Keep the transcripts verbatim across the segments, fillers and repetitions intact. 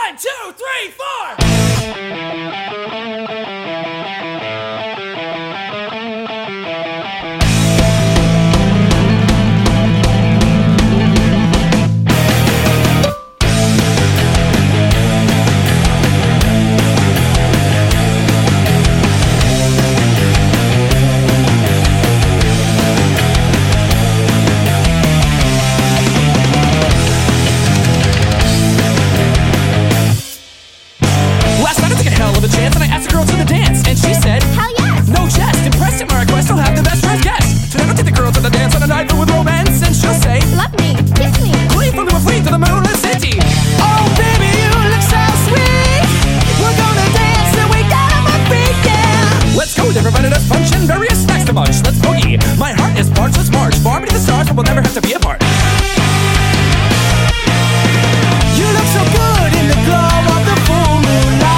One, two, three, four. And I asked the girl to the dance, and she said, hell yes! No jest, impressed at my request, I'll have the best dressed guest. So never take the girl to the dance on a night filled with romance, and she'll say, love me, kiss me, flee from the fleet to the moonlit city. Oh baby, you look so sweet. We're gonna dance till we get on our feet, yeah. Let's go, they provided us punch and various snacks to munch. Let's boogie, my heart is parched, let's march far beneath the stars, but we'll never have to be apart. You look so good in the glow of the full moonlight.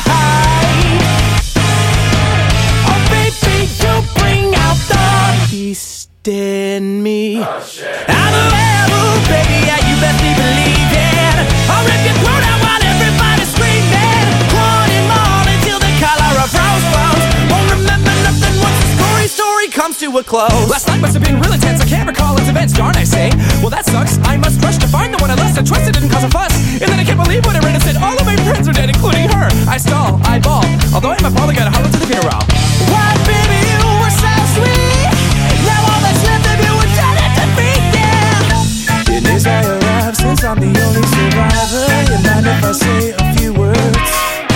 In me. Oh, shit. I'm a rebel, baby, yeah, you best be believing. I'll rip your throat out while everybody's screaming. Wanting more until the color of rose flows. Won't remember nothing once the story story comes to a close. Last night must have been real intense, I can't recall its events, darn I say. Well that sucks, I must rush to find the one I lost. I trust it didn't cause a fuss. And then I can't believe what I read. It said all of my friends are dead, including her. I stall, I bawl, although I'm a Paul, I gotta holler to the funeral. Why, baby, you were so sweet. Now all that's left of you is dead at defeat, yeah. It is I arrive, since I'm the only survivor. You mind if I say a few words?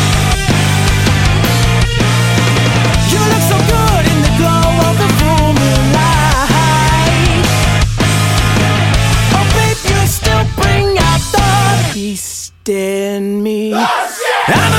You look so good in the glow of the full moonlight. Oh babe, you still bring out the beast in me. Oh, shit. I'm a